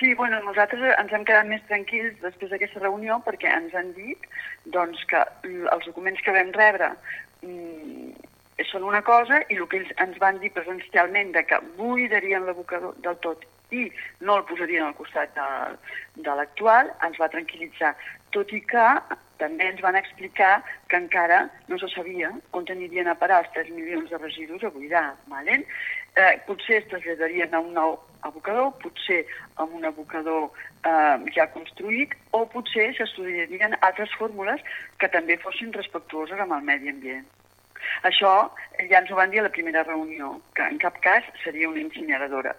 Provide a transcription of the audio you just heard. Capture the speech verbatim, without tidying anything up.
Sí, bueno, nosaltres ens hem quedat més tranquils després d'aquesta reunió perquè ens han dit doncs, que els documents que vam rebre mmm, són una cosa i el que ells ens van dir presencialment de que buidarien l'abocador del tot i no el posarien al costat de, de l'actual, ens va tranquil·litzar. Tot i que també ens van explicar que encara no se sabia on anirien a parar els tres milions de residus a buidar. Vale? Eh, potser es traslladarien a un nou abocador, potser amb un abocador eh, ja construït, o potser s'estudiarien altres fórmules que també fossin respectuoses amb el medi ambient. Això ja ens ho van dir a la primera reunió, que en cap cas seria una incineradora.